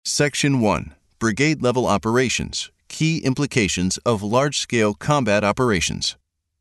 Section 1. Brigade-Level Operations. Key Implications of Large-Scale Combat Operations.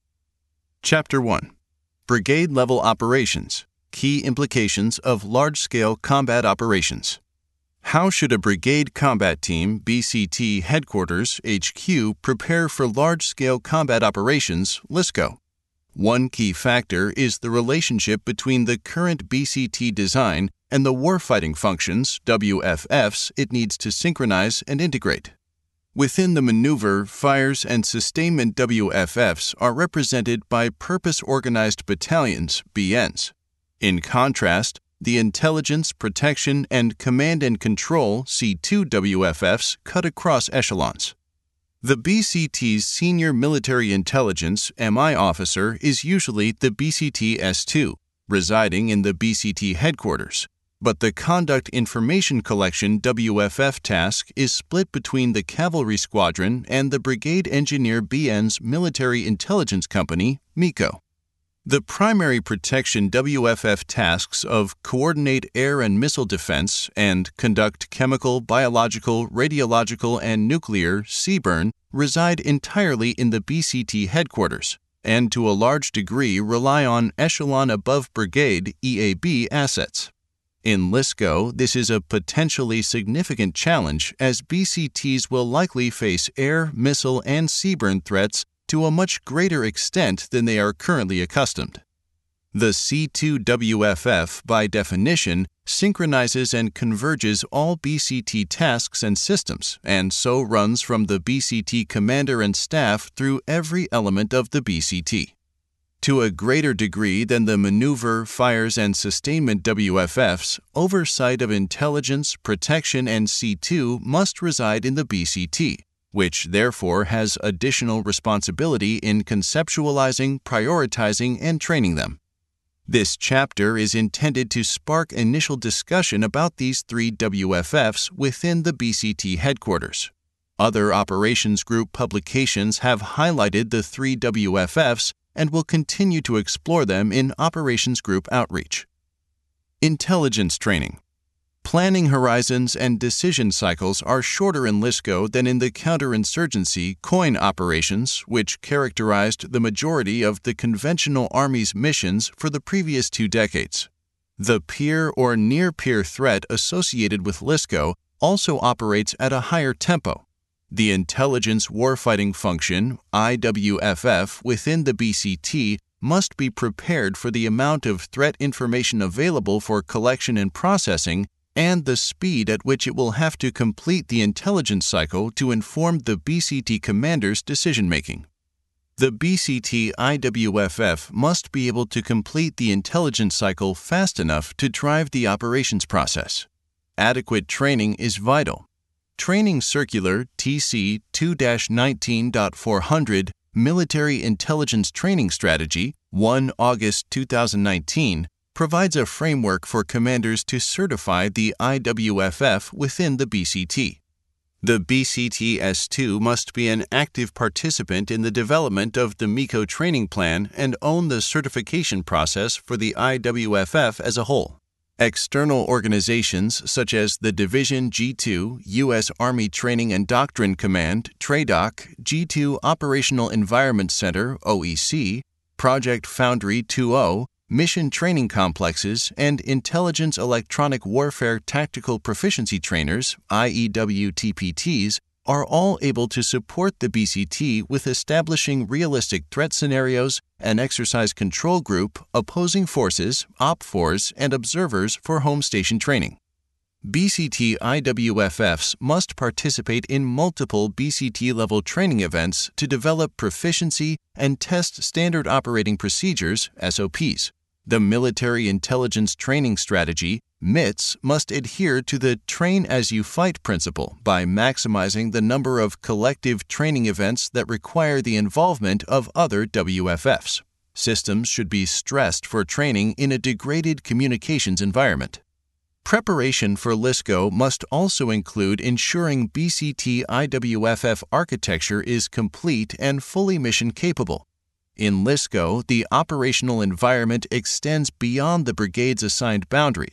Chapter 1. Brigade-Level Operations. Key Implications of Large-Scale Combat Operations. How should a Brigade Combat Team (BCT) Headquarters (HQ) prepare for large-scale combat operations (LSCO? One key factor is the relationship between the current BCT design and the warfighting functions (WFFs) it needs to synchronize and integrate. Within the maneuver, fires, and sustainment WFFs are represented by purpose-organized battalions (BNs). In contrast, the Intelligence, Protection, and Command and Control C2 WFFs cut across echelons. The BCT's Senior Military Intelligence MI officer is usually the BCT S2, residing in the BCT headquarters, but the Conduct Information Collection WFF task is split between the Cavalry Squadron and the Brigade Engineer BN's Military Intelligence Company, MECO. The primary protection WFF tasks of coordinate air and missile defense and conduct chemical, biological, radiological, and nuclear (CBRN) reside entirely in the BCT headquarters, and to a large degree rely on Echelon Above Brigade (EAB) assets. In LSCO, this is a potentially significant challenge as BCTs will likely face air, missile, and CBRN threats to a much greater extent than they are currently accustomed. The C2 WFF, by definition, synchronizes and converges all BCT tasks and systems, and so runs from the BCT commander and staff through every element of the BCT. To a greater degree than the maneuver, fires, and sustainment WFFs, oversight of intelligence, protection, and C2 must reside in the BCT, which therefore has additional responsibility in conceptualizing, prioritizing, and training them. This chapter is intended to spark initial discussion about these three WFFs within the BCT headquarters. Other Operations Group publications have highlighted the three WFFs and will continue to explore them in Operations Group outreach. Intelligence training. Planning horizons and decision cycles are shorter in LSCO than in the counterinsurgency COIN operations, which characterized the majority of the conventional Army's missions for the previous 2 decades. The peer or near-peer threat associated with LSCO also operates at a higher tempo. The Intelligence Warfighting Function, IWFF, within the BCT must be prepared for the amount of threat information available for collection and processing and the speed at which it will have to complete the intelligence cycle to inform the BCT commander's decision-making. The BCT IWFF must be able to complete the intelligence cycle fast enough to drive the operations process. Adequate training is vital. Training Circular TC 2-19.400 Military Intelligence Training Strategy, 1 August 2019, provides a framework for commanders to certify the IWFF within the BCT. The BCT S2 must be an active participant in the development of the MECO training plan and own the certification process for the IWFF as a whole. External organizations such as the Division G2, U.S. Army Training and Doctrine Command, TRADOC, G2 Operational Environment Center, OEC, Project Foundry 2.0, Mission Training Complexes, and Intelligence Electronic Warfare Tactical Proficiency Trainers, IEWTPTs, are all able to support the BCT with establishing realistic threat scenarios, an exercise control group, opposing forces, OPFORs, and observers for home station training. BCT IWFFs must participate in multiple BCT-level training events to develop proficiency and test standard operating procedures, SOPs. The Military Intelligence Training Strategy, MITS, must adhere to the Train as You Fight principle by maximizing the number of collective training events that require the involvement of other WFFs. Systems should be stressed for training in a degraded communications environment. Preparation for LSCO must also include ensuring BCT IWFF architecture is complete and fully mission-capable. In LSCO, the operational environment extends beyond the brigade's assigned boundaries,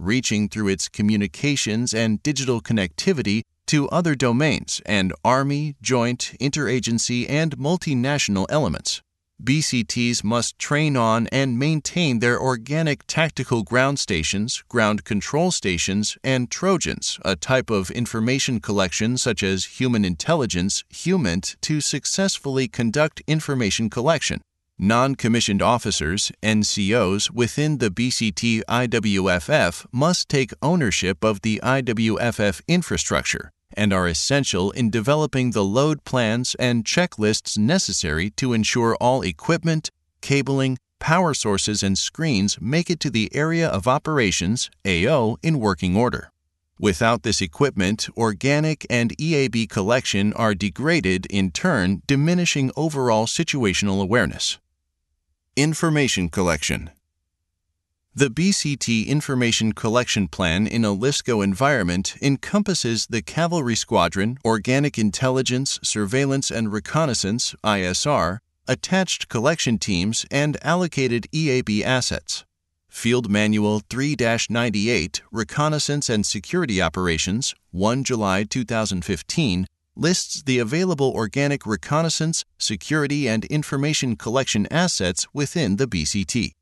reaching through its communications and digital connectivity to other domains and Army, joint, interagency, and multinational elements. BCTs must train on and maintain their organic tactical ground stations, ground control stations, and Trojans, a type of information collection such as human intelligence, HUMINT, to successfully conduct information collection. Non-commissioned officers, NCOs, within the BCT IWFF must take ownership of the IWFF infrastructure and are essential in developing the load plans and checklists necessary to ensure all equipment, cabling, power sources, and screens make it to the area of operations, AO, in working order. Without this equipment, organic and EAB collection are degraded, in turn diminishing overall situational awareness. Information collection. The BCT Information Collection Plan in a LISCO environment encompasses the Cavalry Squadron, Organic Intelligence, Surveillance and Reconnaissance (ISR), attached collection teams, and allocated EAB assets. Field Manual 3-98, Reconnaissance and Security Operations, 1 July 2015, lists the available organic reconnaissance, security, and information collection assets within the BCT.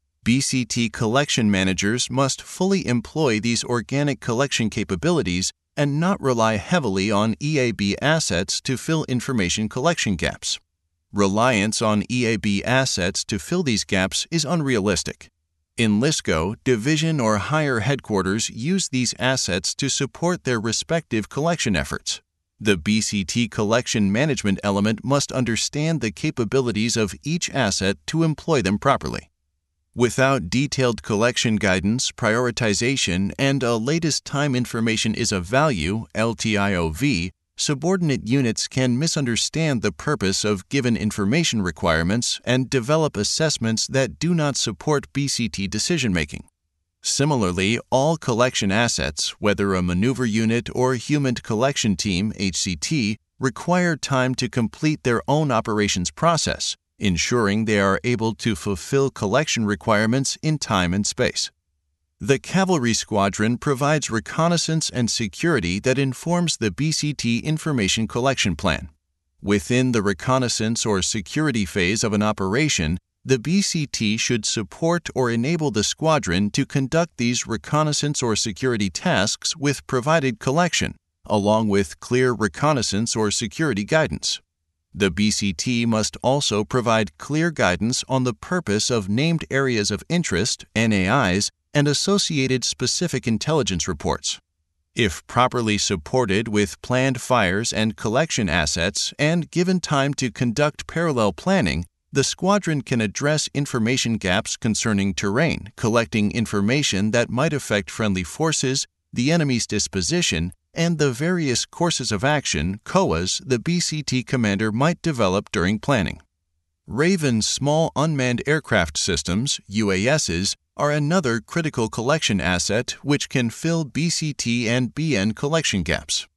BCT collection managers must fully employ these organic collection capabilities and not rely heavily on EAB assets to fill information collection gaps. Reliance on EAB assets to fill these gaps is unrealistic. In LISCO, division or higher headquarters use these assets to support their respective collection efforts. The BCT collection management element must understand the capabilities of each asset to employ them properly. Without detailed collection guidance, prioritization, and a latest time information is of value (LTIOV), subordinate units can misunderstand the purpose of given information requirements and develop assessments that do not support BCT decision-making. Similarly, all collection assets, whether a maneuver unit or human collection team (HCT), require time to complete their own operations process, ensuring they are able to fulfill collection requirements in time and space. The Cavalry Squadron provides reconnaissance and security that informs the BCT Information Collection Plan. Within the reconnaissance or security phase of an operation, the BCT should support or enable the squadron to conduct these reconnaissance or security tasks with provided collection, along with clear reconnaissance or security guidance. The BCT must also provide clear guidance on the purpose of named areas of interest, NAIs, and associated specific intelligence reports. If properly supported with planned fires and collection assets and given time to conduct parallel planning, the squadron can address information gaps concerning terrain, collecting information that might affect friendly forces, the enemy's disposition, and the various courses of action (COAs) the BCT commander might develop during planning. Raven Small Unmanned Aircraft Systems (UASs) are another critical collection asset which can fill BCT and BN collection gaps.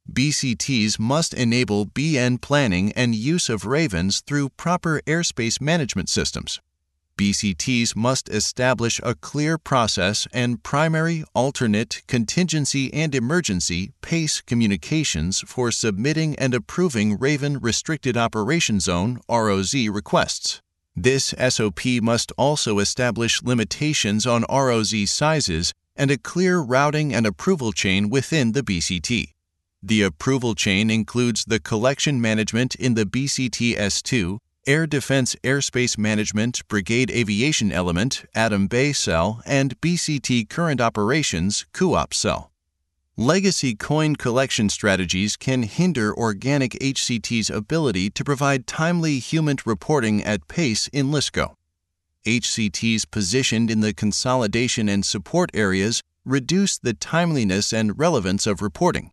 BCTs must enable BN planning and use of Ravens through proper airspace management systems. BCTs must establish a clear process and primary, alternate, contingency, and emergency PACE communications for submitting and approving Raven Restricted Operation Zone (ROZ) requests. This SOP must also establish limitations on ROZ sizes and a clear routing and approval chain within the BCT. The approval chain includes the collection management in the BCT S2, Air Defense Airspace Management Brigade Aviation Element Adam Bay Cell, and BCT Current Operations CUOP Cell. Legacy coin collection strategies can hinder organic HCT's ability to provide timely human reporting at pace in LISCO. HCTs positioned in the consolidation and support areas reduce the timeliness and relevance of reporting.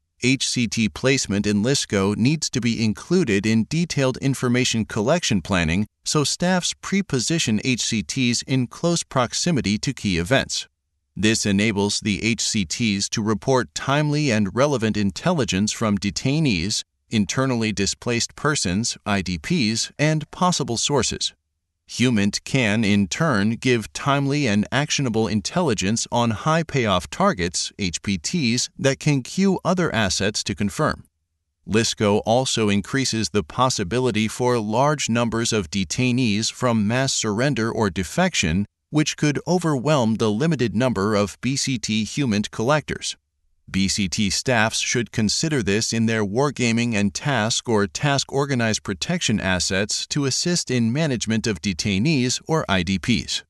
HCT placement in LISCO needs to be included in detailed information collection planning so staffs pre-position HCTs in close proximity to key events. This enables the HCTs to report timely and relevant intelligence from detainees, internally displaced persons, IDPs, and possible sources. HUMINT can, in turn, give timely and actionable intelligence on high payoff targets, HPTs, that can queue other assets to confirm. LISCO also increases the possibility for large numbers of detainees from mass surrender or defection, which could overwhelm the limited number of BCT HUMINT collectors. BCT staffs should consider this in their wargaming and task or task-organized protection assets to assist in management of detainees or IDPs.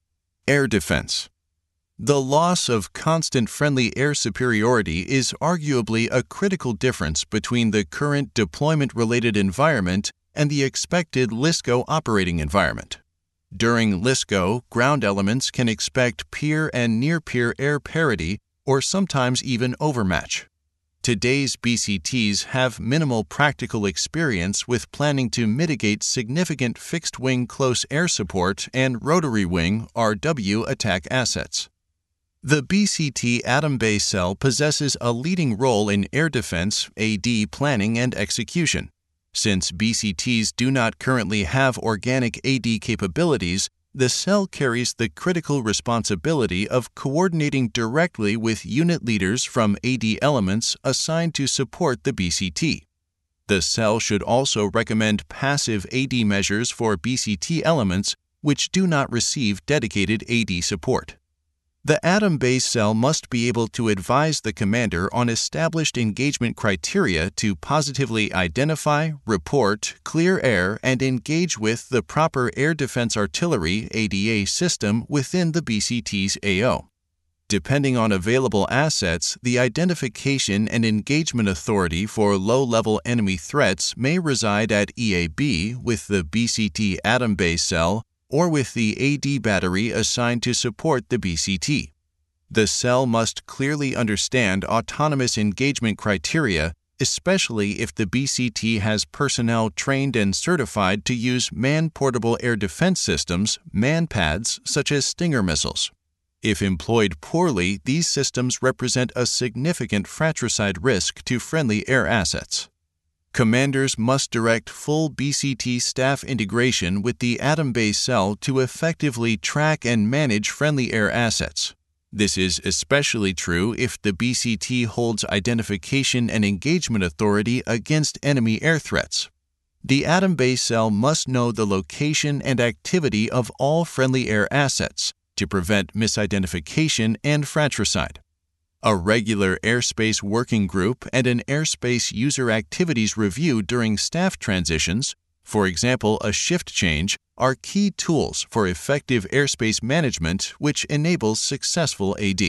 Air defense. The loss of constant friendly air superiority is arguably a critical difference between the current deployment-related environment and the expected LISCO operating environment. During LISCO, ground elements can expect peer and near-peer air parity or sometimes even overmatch. Today's BCTs have minimal practical experience with planning to mitigate significant fixed-wing close air support and rotary-wing RW attack assets. The BCT Atom Bay cell possesses a leading role in air defense AD planning and execution. Since BCTs do not currently have organic AD capabilities, the cell carries the critical responsibility of coordinating directly with unit leaders from AD elements assigned to support the BCT. The cell should also recommend passive AD measures for BCT elements which do not receive dedicated AD support. The Atom Bay cell must be able to advise the commander on established engagement criteria to positively identify, report, clear air, and engage with the proper air defense artillery ADA system within the BCT's AO. Depending on available assets, the identification and engagement authority for low-level enemy threats may reside at EAB with the BCT Atom Bay cell or with the AD battery assigned to support the BCT. The cell must clearly understand autonomous engagement criteria, especially if the BCT has personnel trained and certified to use man-portable air defense systems, MANPADS, such as Stinger missiles. If employed poorly, these systems represent a significant fratricide risk to friendly air assets. Commanders must direct full BCT staff integration with the Atom Bay cell to effectively track and manage friendly air assets. This is especially true if the BCT holds identification and engagement authority against enemy air threats. The Atom Bay cell must know the location and activity of all friendly air assets to prevent misidentification and fratricide. A regular airspace working group and an airspace user activities review during staff transitions, for example a shift change, are key tools for effective airspace management which enables successful AD.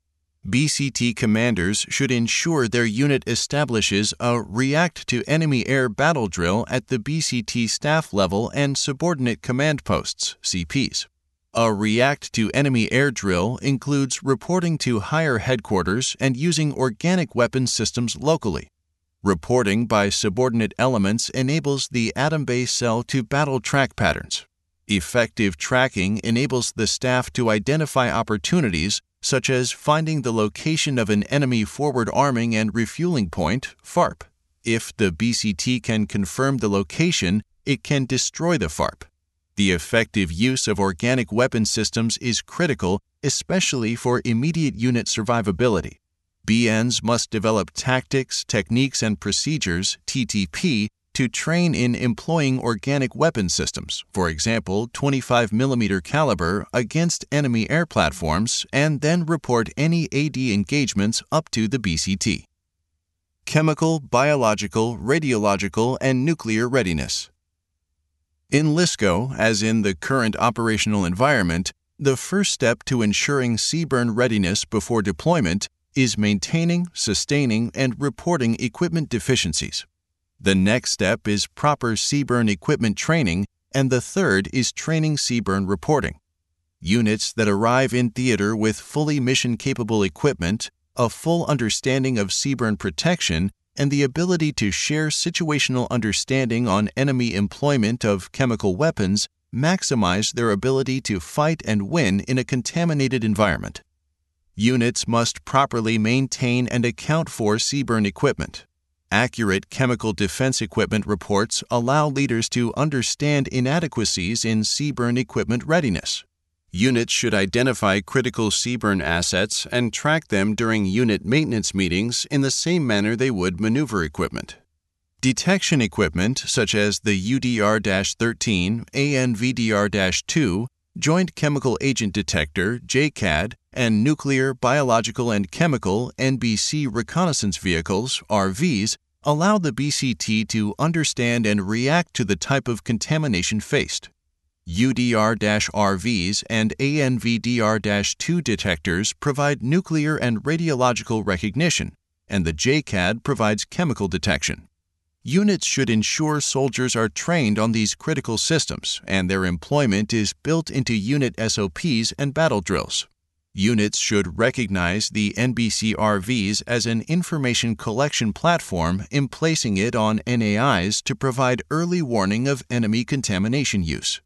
BCT commanders should ensure their unit establishes a react to enemy air battle drill at the BCT staff level and subordinate command posts, CPs. A react to enemy air drill includes reporting to higher headquarters and using organic weapon systems locally. Reporting by subordinate elements enables the Atom Bay cell to battle track patterns. Effective tracking enables the staff to identify opportunities such as finding the location of an enemy forward arming and refueling point, FARP. If the BCT can confirm the location, it can destroy the FARP. The effective use of organic weapon systems is critical, especially for immediate unit survivability. BNs must develop tactics, techniques, and procedures, TTP, to train in employing organic weapon systems, for example 25mm caliber, against enemy air platforms, and then report any AD engagements up to the BCT. Chemical, biological, radiological, and nuclear readiness. In LISCO, as in the current operational environment, the first step to ensuring CBRN readiness before deployment is maintaining, sustaining, and reporting equipment deficiencies. The next step is proper CBRN equipment training, and the third is training CBRN reporting. Units that arrive in theater with fully mission-capable equipment, a full understanding of CBRN protection, and the ability to share situational understanding on enemy employment of chemical weapons maximize their ability to fight and win in a contaminated environment. Units must properly maintain and account for CBRN equipment. Accurate chemical defense equipment reports allow leaders to understand inadequacies in CBRN equipment readiness. Units should identify critical CBRN assets and track them during unit maintenance meetings in the same manner they would maneuver equipment. Detection equipment such as the UDR-13, ANVDR-2, Joint Chemical Agent Detector, JCAD, and Nuclear, Biological, and Chemical NBC reconnaissance vehicles, RVs, allow the BCT to understand and react to the type of contamination faced. UDR-RVs and ANVDR-2 detectors provide nuclear and radiological recognition, and the JCAD provides chemical detection. Units should ensure soldiers are trained on these critical systems, and their employment is built into unit SOPs and battle drills. Units should recognize the NBC-RVs as an information collection platform, emplacing it on NAIs to provide early warning of enemy contamination use.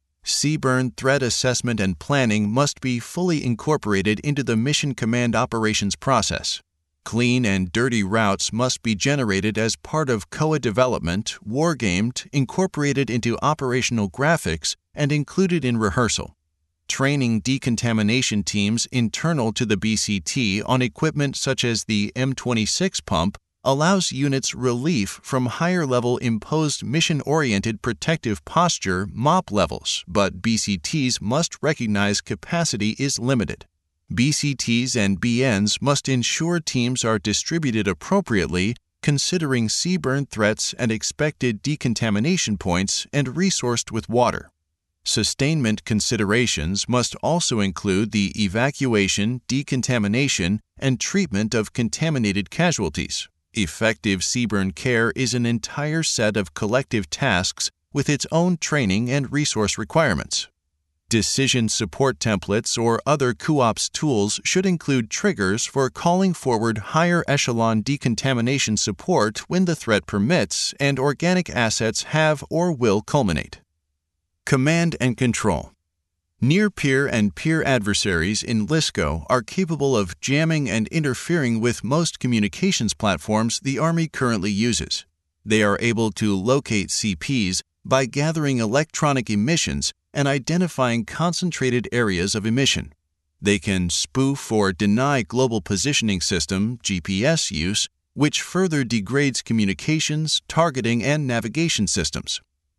CBRN threat assessment and planning must be fully incorporated into the Mission Command operations process. Clean and dirty routes must be generated as part of COA development, wargamed, incorporated into operational graphics, and included in rehearsal. Training decontamination teams internal to the BCT on equipment such as the M26 pump allows units relief from higher-level imposed mission-oriented protective posture MOP levels, but BCTs must recognize capacity is limited. BCTs and BNs must ensure teams are distributed appropriately, considering CBRN threats and expected decontamination points and resourced with water. Sustainment considerations must also include the evacuation, decontamination, and treatment of contaminated casualties. Effective CBRN care is an entire set of collective tasks with its own training and resource requirements. Decision support templates or other CUOPS tools should include triggers for calling forward higher echelon decontamination support when the threat permits and organic assets have or will culminate. Command and control. Near-peer and peer adversaries in LSCO are capable of jamming and interfering with most communications platforms the Army currently uses. They are able to locate CPs by gathering electronic emissions and identifying concentrated areas of emission. They can spoof or deny Global Positioning System (GPS) use, which further degrades communications, targeting, and navigation systems.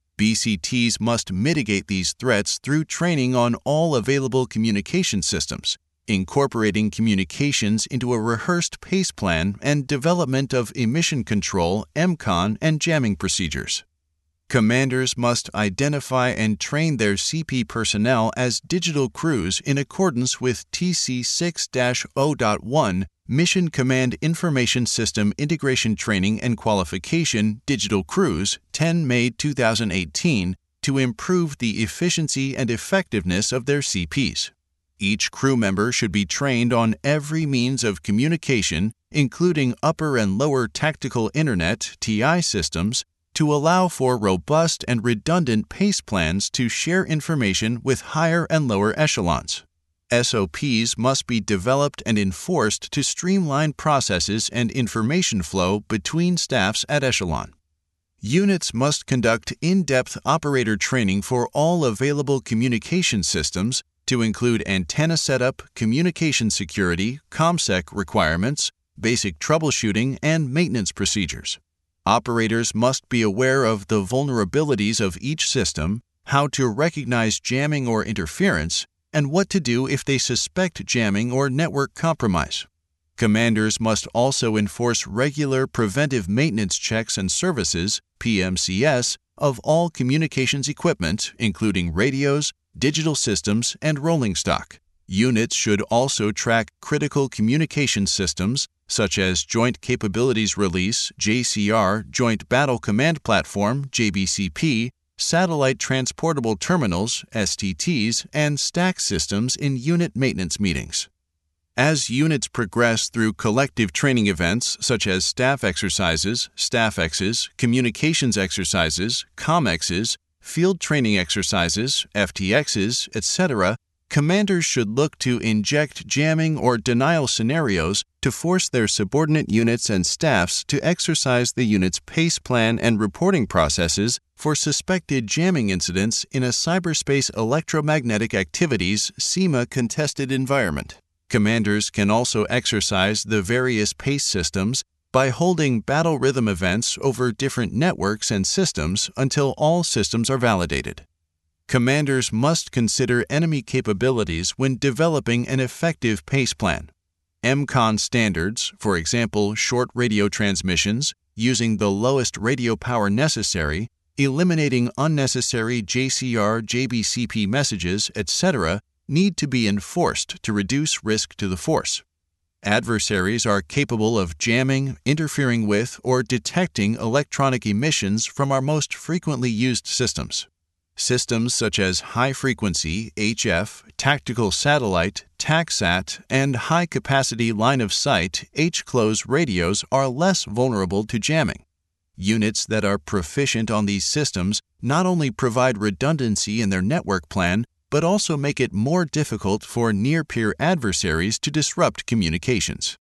BCTs must mitigate these threats through training on all available communication systems, incorporating communications into a rehearsed PACE plan and development of emission control, MCON, and jamming procedures. Commanders must identify and train their CP personnel as digital crews in accordance with TC 6-0.1 Mission Command Information System Integration Training and Qualification Digital Crews 10 May 2018 to improve the efficiency and effectiveness of their CPs. Each crew member should be trained on every means of communication, including upper and lower tactical internet (TI) systems, to allow for robust and redundant PACE plans to share information with higher and lower echelons. SOPs must be developed and enforced to streamline processes and information flow between staffs at echelon. Units must conduct in-depth operator training for all available communication systems to include antenna setup, communication security, ComSec requirements, basic troubleshooting, and maintenance procedures. Operators must be aware of the vulnerabilities of each system, how to recognize jamming or interference, and what to do if they suspect jamming or network compromise. Commanders must also enforce regular preventive maintenance checks and services, PMCS, of all communications equipment, including radios, digital systems, and rolling stock. Units should also track critical communication systems, such as Joint Capabilities Release, JCR, Joint Battle Command Platform, JBCP, Satellite Transportable Terminals, STTs, and stack systems in unit maintenance meetings. As units progress through collective training events such as staff exercises, StaffXs, communications exercises, ComExs, field training exercises, FTXs, etc., commanders should look to inject jamming or denial scenarios to force their subordinate units and staffs to exercise the unit's PACE plan and reporting processes for suspected jamming incidents in a cyberspace electromagnetic activities (CEMA) contested environment. Commanders can also exercise the various PACE systems by holding battle rhythm events over different networks and systems until all systems are validated. Commanders must consider enemy capabilities when developing an effective PACE plan. MCON standards, for example, short radio transmissions, using the lowest radio power necessary, eliminating unnecessary JCR, JBCP messages, etc., need to be enforced to reduce risk to the force. Adversaries are capable of jamming, interfering with, or detecting electronic emissions from our most frequently used systems. Systems such as high-frequency, HF, tactical satellite, TACSAT, and high-capacity line-of-sight, H-close radios are less vulnerable to jamming. Units that are proficient on these systems not only provide redundancy in their network plan, but also make it more difficult for near-peer adversaries to disrupt communications.